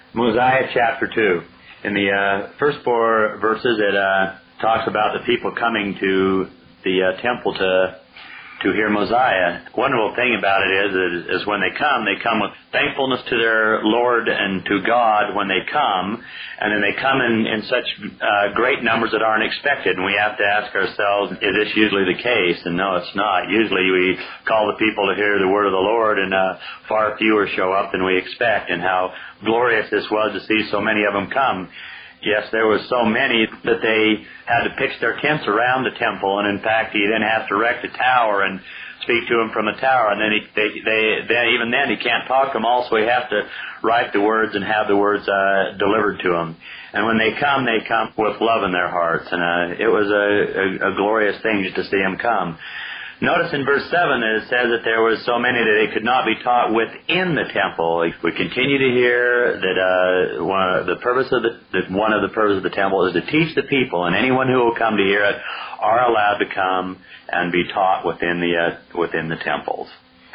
Mosiah chapter 2. In the first four verses, it talks about the people coming to the temple to hear Mosiah. Wonderful thing about it is when they come with thankfulness to their Lord and to God when they come, and then they come in such great numbers that aren't expected, and we have to ask ourselves, is this usually the case? And no, it's not. Usually we call the people to hear the word of the Lord, and far fewer show up than we expect, and how glorious this was to see so many of them come. Yes, there was so many that they had to pitch their tents around the temple, and in fact, he then has to erect a tower and speak to them from the tower, and then even then he can't talk to them. Also, he has to write the words and have the words delivered to them. And when they come with love in their hearts, and it was a glorious thing just to see them come. Notice in verse 7 that it says that there was so many that they could not be taught within the temple. We continue to hear that one of the purposes of the temple is to teach the people, and anyone who will come to hear it are allowed to come and be taught within the temples.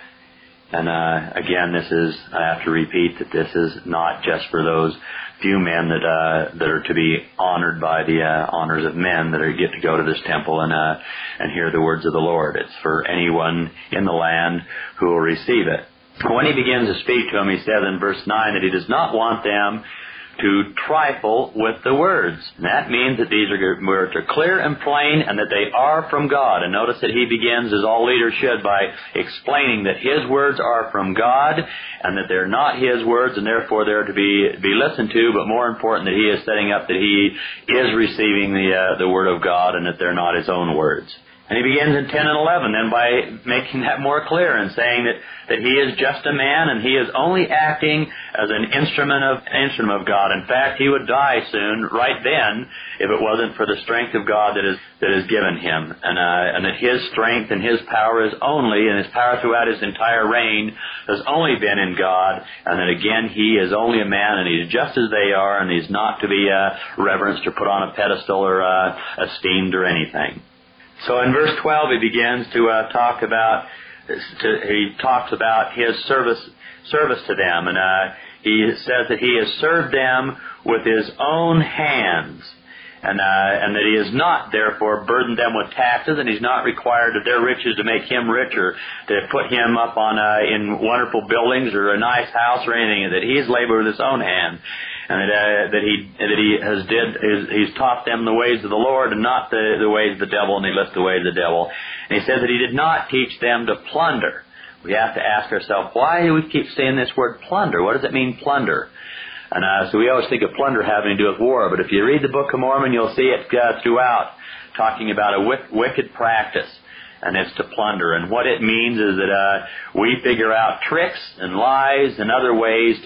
And again, I have to repeat that this is not just for those few men that are to be honored by the honors of men that get to go to this temple and hear the words of the Lord. It's for anyone in the land who will receive it. When he begins to speak to them, he says in verse 9 that he does not want them to trifle with the words. And that means that these words are clear and plain and that they are from God. And notice that he begins, as all leaders should, by explaining that his words are from God and that they're not his words and therefore they're to be listened to, but more important that he is setting up that he is receiving the word of God and that they're not his own words. And he begins in 10 and 11 then by making that more clear and saying that he is just a man and he is only acting as an instrument of God. In fact, he would die soon, right then, if it wasn't for the strength of God that is given him. And that his strength and his power and his power throughout his entire reign has only been in God. And that again, he is only a man and he's just as they are and he's not to be reverenced or put on a pedestal or esteemed or anything. So in verse 12 he begins to talk about his service to them, and he says that he has served them with his own hands, and that he has not therefore burdened them with taxes, and he's not required of their riches to make him richer, to put him up on in wonderful buildings or a nice house or anything, that he's labored with his own hand. And he's taught them the ways of the Lord and not the ways of the devil, and he lists the ways of the devil. And he says that he did not teach them to plunder. We have to ask ourselves, why do we keep saying this word plunder? What does it mean, plunder? And so we always think of plunder having to do with war, but if you read the Book of Mormon, you'll see it throughout, talking about a wicked practice. And it's to plunder. And what it means is that we figure out tricks and lies and other ways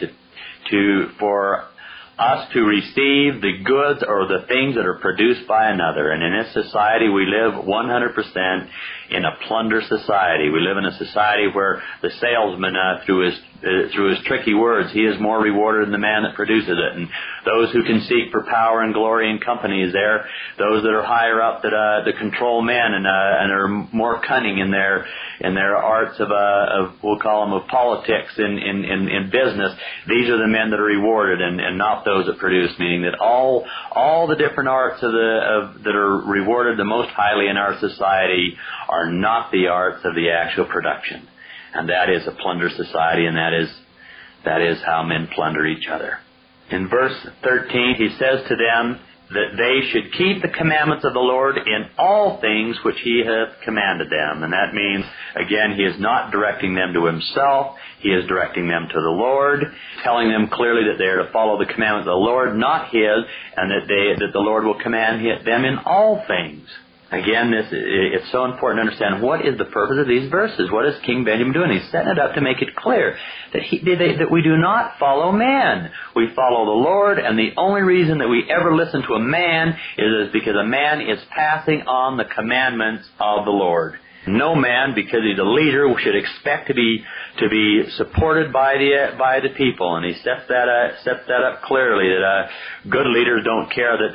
for us to receive the goods or the things that are produced by another. And in this society, we live 100% in a plunder society. We live in a society where the salesman, through his tricky words, he is more rewarded than the man that produces it. And those who can seek for power and glory in companies, those that are higher up that control men and are more cunning in their arts of we'll call them of politics in business. These are the men that are rewarded and not those that produce. Meaning that all the different arts that are rewarded the most highly in our society are not the arts of the actual production. And that is a plunder society, and that is how men plunder each other. In verse 13, he says to them that they should keep the commandments of the Lord in all things which he hath commanded them. And that means, again, he is not directing them to himself. He is directing them to the Lord, telling them clearly that they are to follow the commandments of the Lord, not his, and that the Lord will command them in all things. Again, it's so important to understand what is the purpose of these verses. What is King Benjamin doing? He's setting it up to make it clear that we do not follow man. We follow the Lord, and the only reason that we ever listen to a man is because a man is passing on the commandments of the Lord. No man, because he's a leader, should expect to be supported by the people, and he sets that up clearly. That good leaders don't care that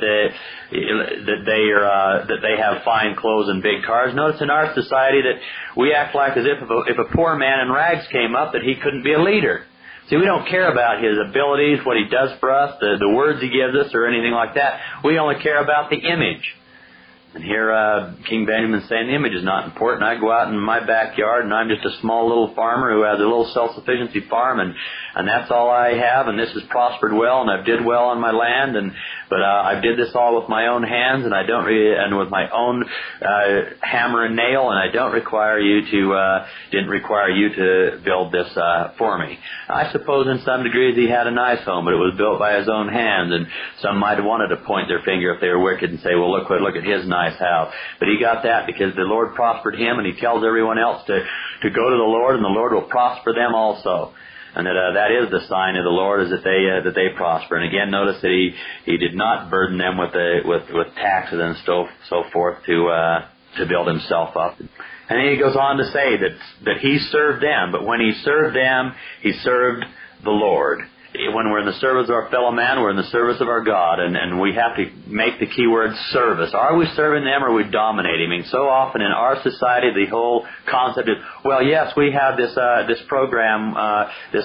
they have fine clothes and big cars. Notice in our society that we act like as if a poor man in rags came up that he couldn't be a leader. See, we don't care about his abilities, what he does for us, the words he gives us, or anything like that. We only care about the image. And here King Benjamin's saying the image is not important. I go out in my backyard and I'm just a small little farmer who has a little self-sufficiency farm, and that's all I have, and this has prospered well, and I've did well on my land, but I did this all with my own hands, and I don't and with my own hammer and nail, and I didn't require you to build this for me. I suppose in some degrees he had a nice home, but it was built by his own hands, and some might have wanted to point their finger if they were wicked and say, well, look at his nice house. But he got that because the Lord prospered him, and he tells everyone else to go to the Lord, and the Lord will prosper them also. And that is the sign of the Lord, is that they prosper. And again, notice that he did not burden them with taxes and so forth to build himself up. And then he goes on to say that he served them, but when he served them, he served the Lord. When we're in the service of our fellow man, we're in the service of our God, and we have to make the key word service. Are we serving them, or are we dominating? I mean, so often in our society, the whole concept is, well, yes, we have this program, this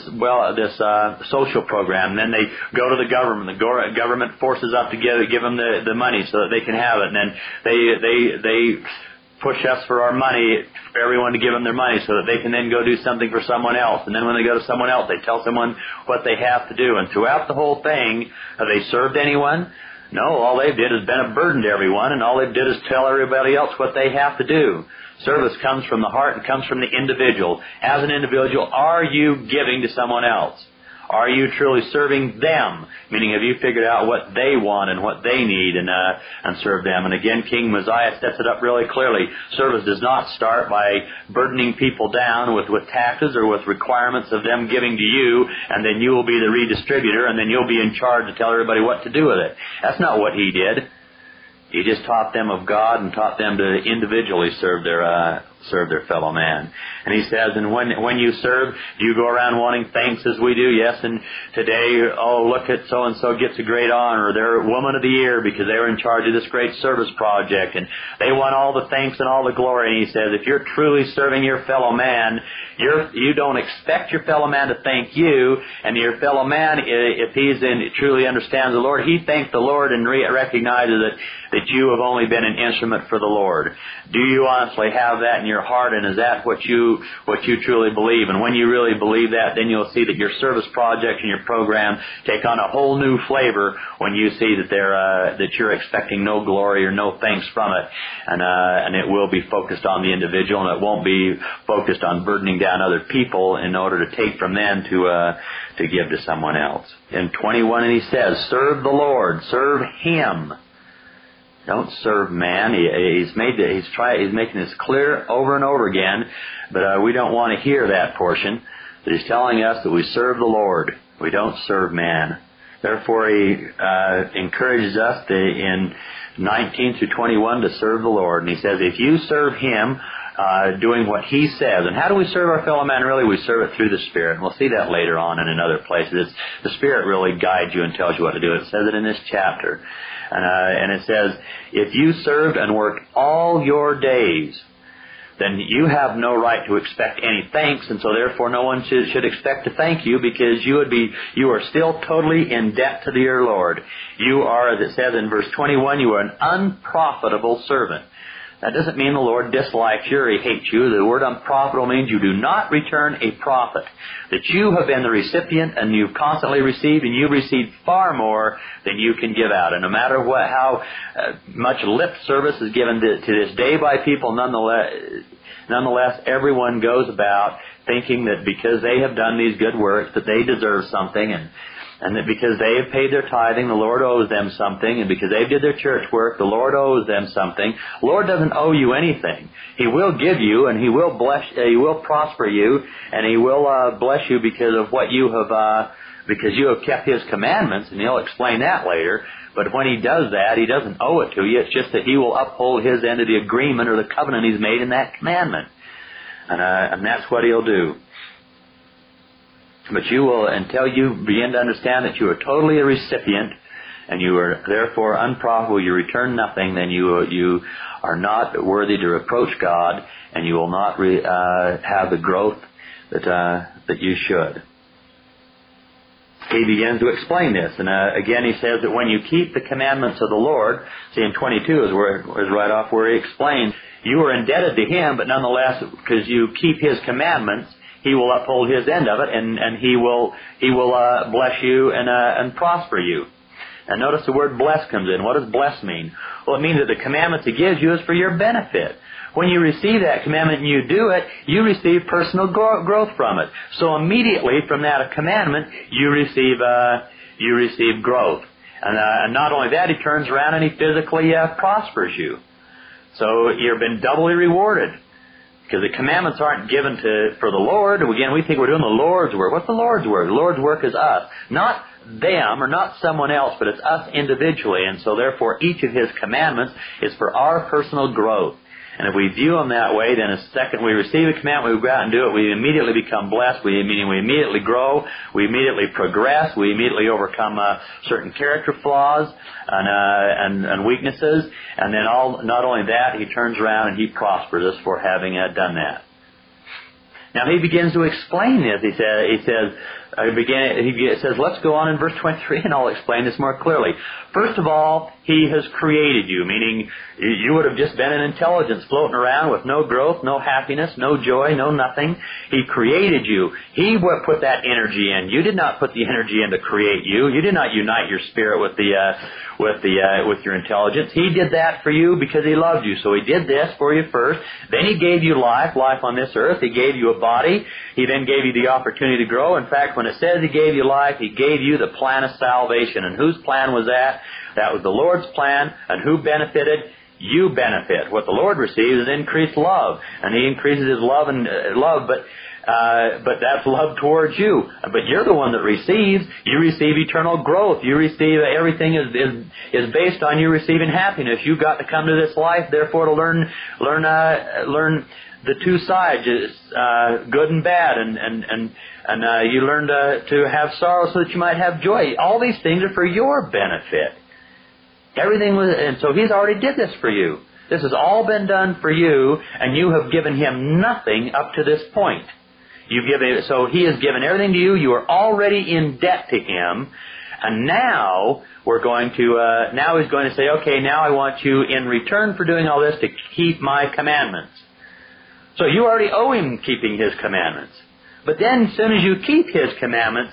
social program, and then they go to the government. The government forces us to give them the money so that they can have it, and then they push us for our money, for everyone to give them their money so that they can then go do something for someone else. And then when they go to someone else, they tell someone what they have to do. And throughout the whole thing, have they served anyone? No, all they did is been a burden to everyone, and all they did is tell everybody else what they have to do. Service comes from the heart and comes from the individual. As an individual, are you giving to someone else? Are you truly serving them? Meaning, have you figured out what they want and what they need and serve them? And again, King Mosiah sets it up really clearly. Service does not start by burdening people down with taxes or with requirements of them giving to you, and then you will be the redistributor, and then you'll be in charge to tell everybody what to do with it. That's not what he did. He just taught them of God and taught them to individually serve their fellow man. And he says, and when you serve, do you go around wanting thanks as we do? Yes, and today, look at so-and-so gets a great honor. They're Woman of the Year because they were in charge of this great service project, and they want all the thanks and all the glory. And he says, if you're truly serving your fellow man, you don't expect your fellow man to thank you, and your fellow man, if he's truly understands the Lord, he thanks the Lord and recognizes that you have only been an instrument for the Lord. Do you honestly have that in your heart, and is that what you truly believe? And when you really believe that, then you'll see that your service project and your program take on a whole new flavor when you see that you're expecting no glory or no thanks from it, and it will be focused on the individual, and it won't be focused on burdening down other people in order to take from them to give to someone else. In 21, and he says, serve the Lord, serve Him. Don't serve man. He's making this clear over and over again, but we don't want to hear that portion. But he's telling us that we serve the Lord. We don't serve man. Therefore, he encourages us in 19 through 21 to serve the Lord. And he says, if you serve Him, doing what He says. And how do we serve our fellow man? Really, we serve it through the Spirit. And we'll see that later on and in other places. The Spirit really guides you and tells you what to do. It says it in this chapter. And it says, if you served and worked all your days, then you have no right to expect any thanks, and so therefore no one should expect to thank you, because you are still totally in debt to your Lord. You are, as it says in verse 21, you are an unprofitable servant. That doesn't mean the Lord dislikes you or He hates you. The word unprofitable means you do not return a profit. That you have been the recipient and you've constantly received, and you've received far more than you can give out. And no matter how much lip service is given to this day by people, nonetheless, everyone goes about thinking that because they have done these good works that they deserve something, and that because they have paid their tithing, the Lord owes them something, and because they did their church work, the Lord owes them something. The Lord doesn't owe you anything. He will give you, and He will bless. He will prosper you, and He will bless you because of what you have, because you have kept His commandments, and He'll explain that later. But when He does that, He doesn't owe it to you. It's just that He will uphold His end of the agreement or the covenant He's made in that commandment, and that's what He'll do. But you will, until you begin to understand that you are totally a recipient and you are therefore unprofitable, you return nothing, then you are not worthy to reproach God, and you will not have the growth that you should. he begins to explain this. And again, he says that when you keep the commandments of the Lord, see in 22 is right off where he explains, you are indebted to him, but nonetheless, because you keep his commandments, he will uphold his end of it, and he will bless you and prosper you. And notice the word bless comes in. What does bless mean? Well, it means that the commandments he gives you is for your benefit. When you receive that commandment and you do it, you receive personal growth from it. So immediately from that commandment, you receive growth. And not only that, he turns around and he physically prospers you. So you've been doubly rewarded. Because the commandments aren't given for the Lord. Again, we think we're doing the Lord's work. What's the Lord's work? The Lord's work is us. Not them or not someone else, but it's us individually. And so therefore each of his commandments is for our personal growth. And if we view them that way, then the second we receive a commandment, we go out and do it, we immediately become blessed, meaning we immediately grow, we immediately progress, we immediately overcome certain character flaws and weaknesses, and then not only that, he turns around and he prospers us for having done that. Now he begins to explain this. He says, let's go on in verse 23 and I'll explain this more clearly. First of all, he has created you, meaning you would have just been an intelligence floating around with no growth, no happiness, no joy, no nothing. He created you. He put that energy in. You did not put the energy in to create you. You did not unite your spirit with your intelligence. He did that for you because he loved you. So he did this for you first. Then he gave you life on this earth. He gave you a body. He then gave you the opportunity to grow. In fact, when it says he gave you life, he gave you the plan of salvation. And whose plan was that? That was the Lord's plan. And who benefited? You benefit. What the Lord receives is increased love. And he increases his love, but that's love towards you. But you're the one that receives. You receive eternal growth. You receive everything is based on you receiving happiness. You've got to come to this life, therefore, to learn the two sides, good and bad, and you learn to have sorrow so that you might have joy. All these things are for your benefit. And so he's already did this for you. This has all been done for you, and you have given him nothing up to this point. So he has given everything to you. You are already in debt to him. And now he's going to say, okay, now I want you in return for doing all this to keep my commandments. So you already owe him keeping his commandments. But then as soon as you keep his commandments,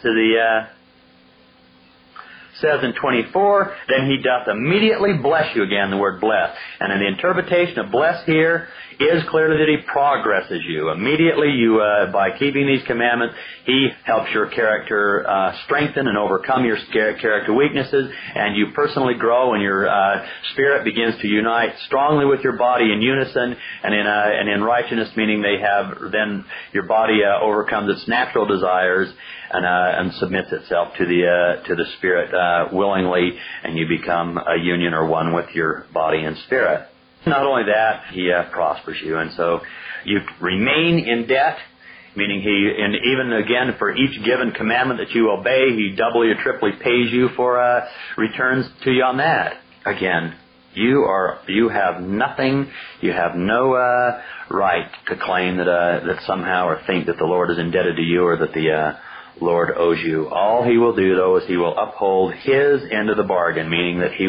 says in 24, then he doth immediately bless you. Again, the word bless. And in the interpretation of bless here is clearly that he progresses you. Immediately, by keeping these commandments, he helps your character strengthen and overcome your character weaknesses, and you personally grow, and your spirit begins to unite strongly with your body in unison, and in righteousness, meaning then your body overcomes its natural desires and submits itself to the Spirit willingly, and you become a union or one with your body and spirit. Not only that, he prospers you, and so you remain in debt, meaning and even again for each given commandment that you obey, he doubly or triply pays you for returns to you on that. Again, you have nothing, you have no right to claim that somehow or think that the Lord is indebted to you or that the Lord owes you. All he will do, though, is he will uphold his end of the bargain, meaning that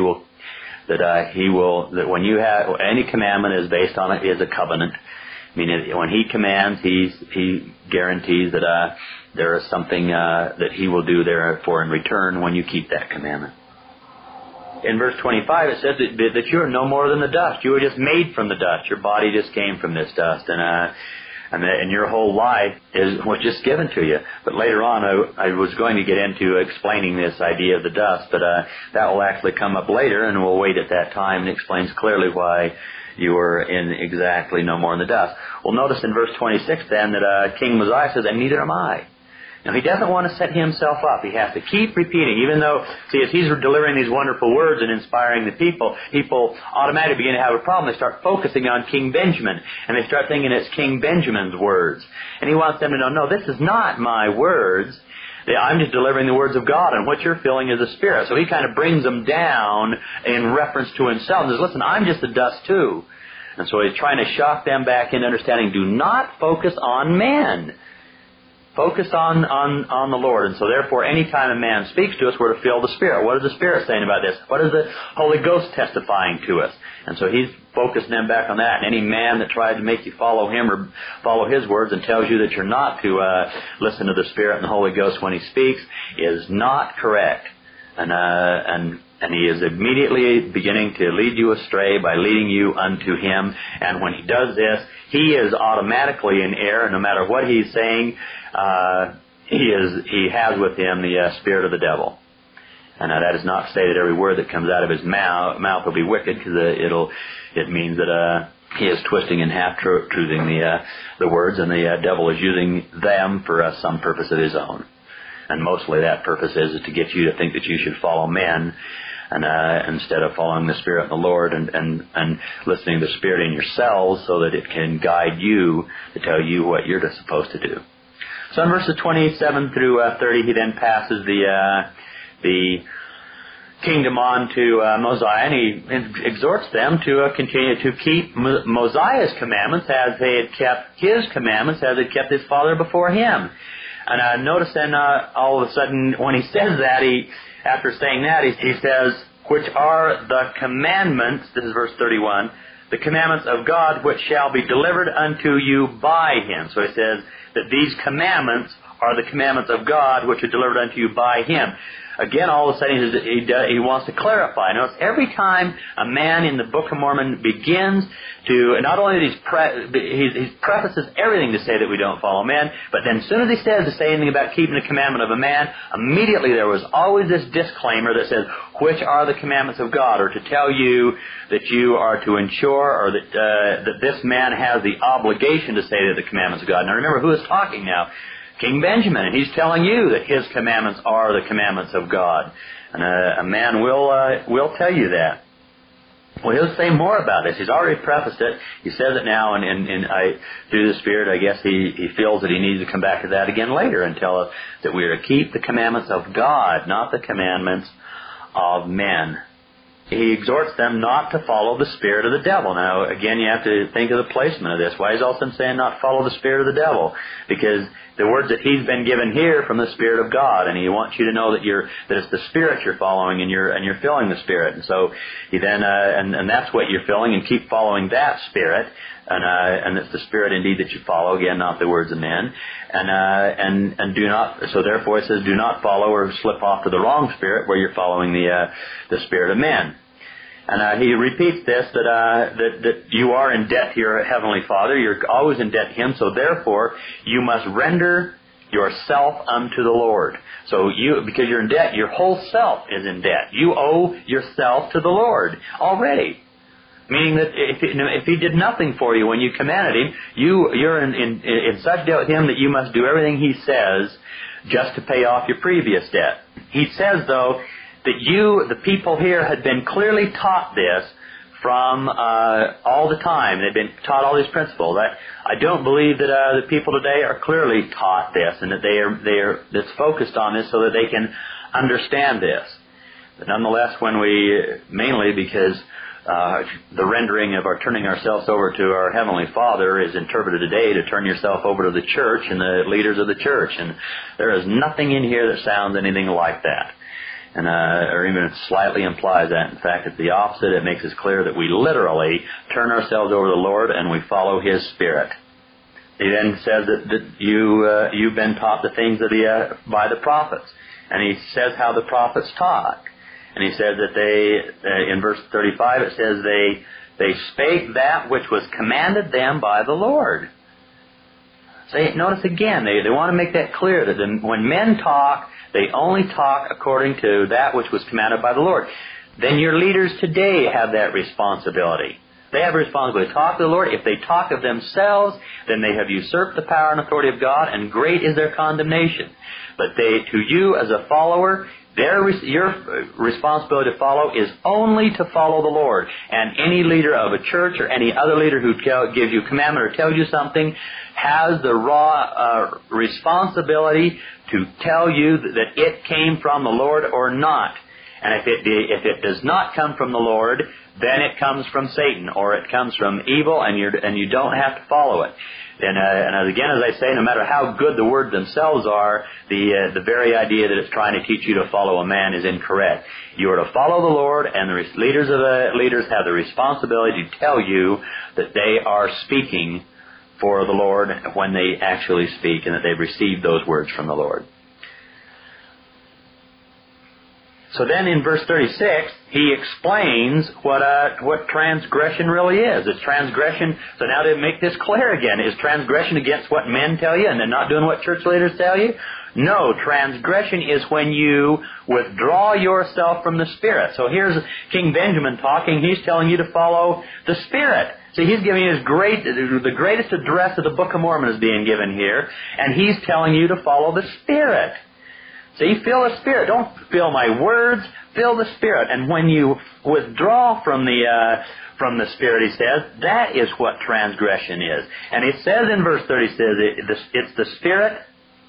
that when you have any commandment is based on it is a covenant. Meaning when he commands, he guarantees that there is something that he will do therefore in return when you keep that commandment. In verse 25 it says that you are no more than the dust. You were just made from the dust. Your body just came from this dust, and your whole life was just given to you. But later on, I was going to get into explaining this idea of the dust, but that will actually come up later, and we'll wait at that time, and it explains clearly why you were in exactly no more in the dust. Well, notice in verse 26 then that King Mosiah says, and neither am I. Now, he doesn't want to set himself up. He has to keep repeating, even though, see, as he's delivering these wonderful words and inspiring the people automatically begin to have a problem. They start focusing on King Benjamin, and they start thinking it's King Benjamin's words. And he wants them to know, no, this is not my words. I'm just delivering the words of God, and what you're feeling is the Spirit. So he kind of brings them down in reference to himself and says, listen, I'm just the dust too. And so he's trying to shock them back into understanding, do not focus on men. Focus on the Lord. And so therefore, anytime a man speaks to us, we're to feel the Spirit. What is the Spirit saying about this? What is the Holy Ghost testifying to us? And so he's focusing them back on that. And any man that tries to make you follow him or follow his words and tells you that you're not to listen to the Spirit and the Holy Ghost when he speaks is not correct. And he is immediately beginning to lead you astray by leading you unto him. And when he does this, he is automatically in error. And no matter what he's saying, he has with him the spirit of the devil. And that is not to say that every word that comes out of his mouth will be wicked, because it means that he is twisting and half-truthing the words, and the devil is using them for some purpose of his own. And mostly that purpose is to get you to think that you should follow men, and instead of following the Spirit and the Lord and listening to the Spirit in yourselves, so that it can guide you to tell you what you're supposed to do. So in verses 27 through 30, he then passes the kingdom on to Mosiah, and he exhorts them to continue to keep Mosiah's commandments as they had kept his commandments, as they had kept his father before him. And notice then all of a sudden when he says that, after saying that, he says, which are the commandments, this is verse 31, the commandments of God which shall be delivered unto you by him. So he says that these commandments are the commandments of God which are delivered unto you by him. Again, all of a sudden, he wants to clarify. Notice, every time a man in the Book of Mormon begins to, not only he prefaces everything to say that we don't follow men, but then as soon as he says to say anything about keeping the commandment of a man, immediately there was always this disclaimer that says, which are the commandments of God, or to tell you that you are to ensure, or that this man has the obligation to say that the commandments of God. Now remember, who is talking now? King Benjamin, and he's telling you that his commandments are the commandments of God. And a man will tell you that. Well, he'll say more about this. He's already prefaced it. He says it now, and through the Spirit, I guess he feels that he needs to come back to that again later and tell us that we are to keep the commandments of God, not the commandments of men. He exhorts them not to follow the spirit of the devil. Now, again, you have to think of the placement of this. Why is also saying not follow the spirit of the devil? Because the words that he's been given here from the Spirit of God, and he wants you to know that it's the Spirit you're following, and you're filling the Spirit. And so he then and that's what you're filling, and keep following that Spirit. And it's the Spirit indeed that you follow, again, not the words of men. And do not, so therefore it says, do not follow or slip off to the wrong spirit where you're following the spirit of men. And he repeats this, that you are in debt to your Heavenly Father. You're always in debt to Him, so therefore you must render yourself unto the Lord. So because you're in debt, your whole self is in debt. You owe yourself to the Lord already. Meaning that if He did nothing for you when you commanded Him, you're in such debt with Him that you must do everything He says just to pay off your previous debt. He says, though, that the people here, had been clearly taught this from all the time. They've been taught all these principles. I don't believe that the people today are clearly taught this, and that that's focused on this so that they can understand this. But nonetheless, mainly because the rendering of our turning ourselves over to our Heavenly Father is interpreted today to turn yourself over to the church and the leaders of the church. And there is nothing in here that sounds anything like that. And or even slightly implies that. In fact, it's the opposite. It makes it clear that we literally turn ourselves over to the Lord and we follow His Spirit. He then says that you've been taught the things by the prophets. And he says how the prophets taught. And he says that they, in verse 35, it says they spake that which was commanded them by the Lord. Notice again, they want to make that clear that when men talk, they only talk according to that which was commanded by the Lord. Then your leaders today have that responsibility. They have a responsibility to talk to the Lord. If they talk of themselves, then they have usurped the power and authority of God, and great is their condemnation. But to you as a follower, your responsibility to follow is only to follow the Lord. And any leader of a church or any other leader who gives you commandment or tells you something has the raw responsibility to tell you that it came from the Lord or not. And if it does not come from the Lord, then it comes from Satan, or it comes from evil, and you don't have to follow it. And again, as I say, no matter how good the words themselves are, the very idea that it's trying to teach you to follow a man is incorrect. You are to follow the Lord, and the leaders have the responsibility to tell you that they are speaking for the Lord when they actually speak, and that they've received those words from the Lord. So then in verse 36, he explains what transgression really is. It's transgression. So now to make this clear again, is transgression against what men tell you and then not doing what church leaders tell you? No, transgression is when you withdraw yourself from the Spirit. So here's King Benjamin talking. He's telling you to follow the Spirit. See, he's giving you the greatest address of the Book of Mormon is being given here, and he's telling you to follow the Spirit. See, feel the Spirit. Don't feel my words. Feel the Spirit. And when you withdraw from the Spirit, he says, that is what transgression is. And he says in verse 30, it's the Spirit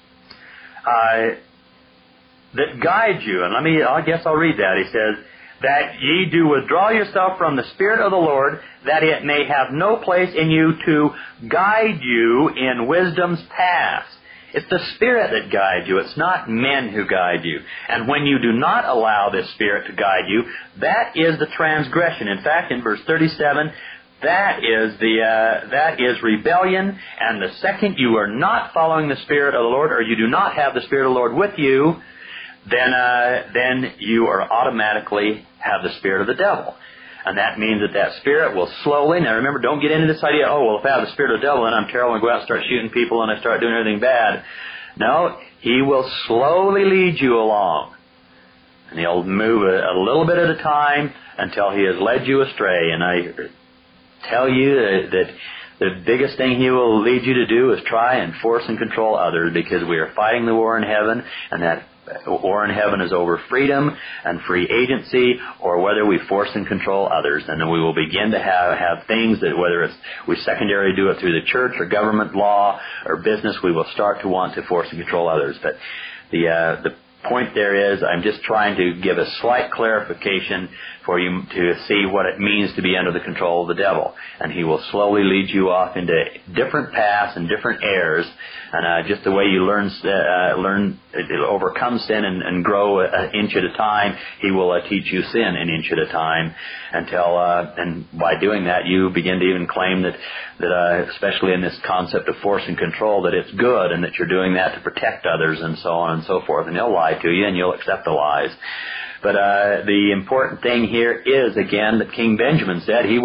that guides you. And I guess I'll read that. He says, that ye do withdraw yourself from the Spirit of the Lord, that it may have no place in you to guide you in wisdom's paths. It's the Spirit that guides you. It's not men who guide you. And when you do not allow this Spirit to guide you, that is the transgression. In fact, in verse 37, that is rebellion. And the second you are not following the Spirit of the Lord, or you do not have the Spirit of the Lord with you, then you are automatically have the spirit of the devil. And that means that spirit will slowly, now remember, don't get into this idea, if I have the spirit of the devil, then I'm terrible and go out and start shooting people and I start doing everything bad. No, he will slowly lead you along. And he'll move a little bit at a time until he has led you astray. And I tell you that the biggest thing he will lead you to do is try and force and control others, because we are fighting the war in heaven, and that war in heaven is over freedom and free agency, or whether we force and control others. And then we will begin to have things that, whether it's we secondarily do it through the church or government law or business, we will start to want to force and control others. But the point there is, I'm just trying to give a slight clarification for you to see what it means to be under the control of the devil. And he will slowly lead you off into different paths and different errors. And just the way you learn to overcome sin and grow an inch at a time, he will teach you sin an inch at a time until, and by doing that, you begin to even claim that especially in this concept of force and control, that it's good and that you're doing that to protect others and so on and so forth. And he'll lie to you and you'll accept the lies. But the important thing here is, again, that King Benjamin said he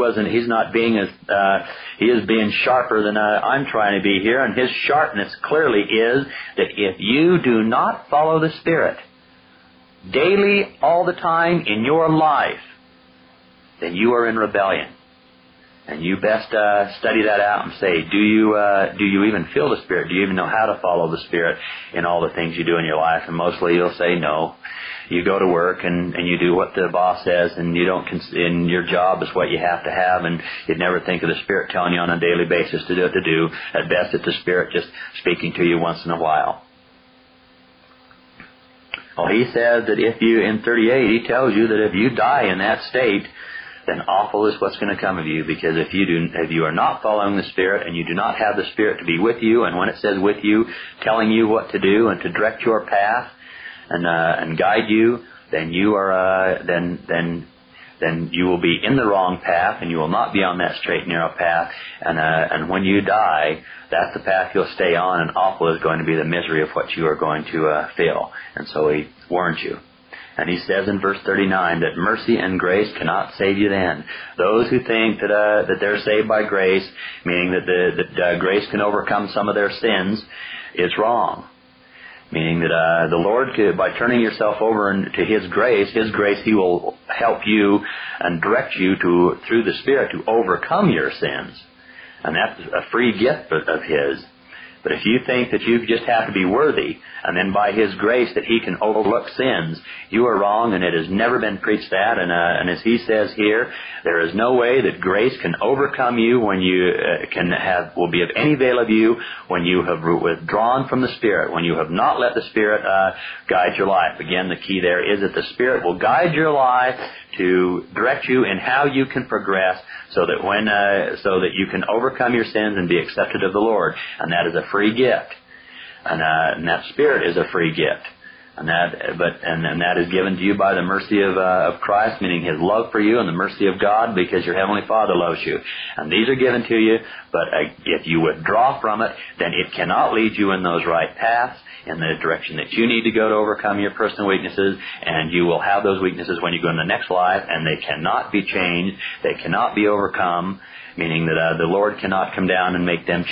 is being sharper than I'm trying to be here. And his sharpness clearly is that if you do not follow the Spirit daily, all the time in your life, then you are in rebellion. And you best study that out and say, do you even feel the Spirit? Do you even know how to follow the Spirit in all the things you do in your life? And mostly you'll say no. You go to work and you do what the boss says, and you don't. And your job is what you have to have, and you'd never think of the Spirit telling you on a daily basis to do what to do. At best, it's the Spirit just speaking to you once in a while. Well, he says that in 38, he tells you that if you die in that state, then awful is what's going to come of you, because if you are not following the Spirit and you do not have the Spirit to be with you, and when it says with you, telling you what to do and to direct your path and guide you, then you are then you will be in the wrong path, and you will not be on that straight and narrow path. And when you die, that's the path you'll stay on, and awful is going to be the misery of what you are going to feel. And so he warns you. And he says in verse 39 that mercy and grace cannot save you then. Those who think that they're saved by grace, meaning that grace can overcome some of their sins, is wrong. Meaning that the Lord, by turning yourself over to His grace, He will help you and direct you through the Spirit to overcome your sins. And that's a free gift of His. But if you think that you just have to be worthy, and then by His grace that He can overlook sins, you are wrong, and it has never been preached that. And as He says here, there is no way that grace can overcome you when you will be of any avail of you when you have withdrawn from the Spirit, when you have not let the Spirit guide your life. Again, the key there is that the Spirit will guide your life to direct you in how you can progress, so that you can overcome your sins and be accepted of the Lord. And that is a free gift. And that Spirit is a free gift. And that is given to you by the mercy of Christ, meaning His love for you, and the mercy of God, because your Heavenly Father loves you. And these are given to you, but if you withdraw from it, then it cannot lead you in those right paths, in the direction that you need to go to overcome your personal weaknesses, and you will have those weaknesses when you go in the next life, and they cannot be changed, they cannot be overcome, meaning that the Lord cannot come down and make them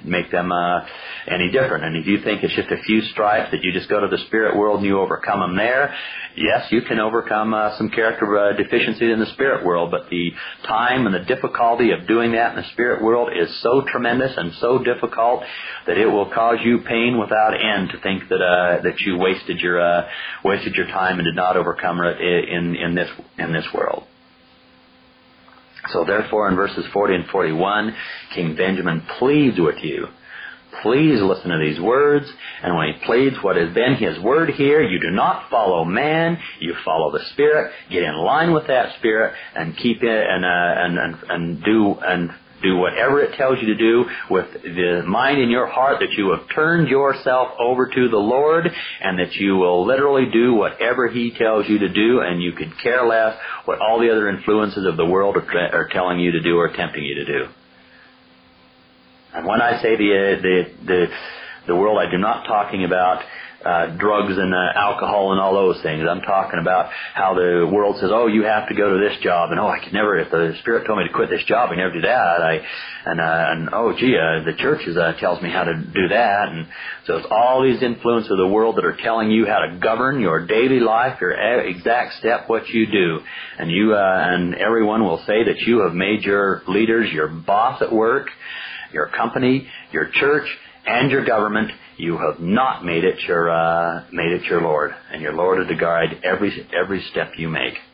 any different. And if you think it's just a few stripes that you just go to the spirit world and you overcome them there, yes, you can overcome some character deficiencies in the spirit world, but the time and the difficulty of doing that in the spirit world is so tremendous and so difficult that it will cause you pain without end to think that you wasted your time and did not overcome it in this world. So therefore, in verses 40 and 41, King Benjamin pleads with you. Please listen to these words. And when he pleads what has been his word here, you do not follow man, you follow the Spirit. Get in line with that Spirit and keep it and do whatever it tells you to do with the mind in your heart that you have turned yourself over to the Lord, and that you will literally do whatever He tells you to do, and you could care less what all the other influences of the world are telling you to do or tempting you to do. And when I say the world, I do not talking about drugs and alcohol and all those things. I'm talking about how the world says, oh, you have to go to this job, and I could never, if the Spirit told me to quit this job, I never do that. The church tells me how to do that. And so it's all these influences of the world that are telling you how to govern your daily life, your exact step, what you do. And and everyone will say that you have made your leaders, your boss at work, your company, your church, and your government. You have not made it your Lord, and your Lord is to guide every step you make.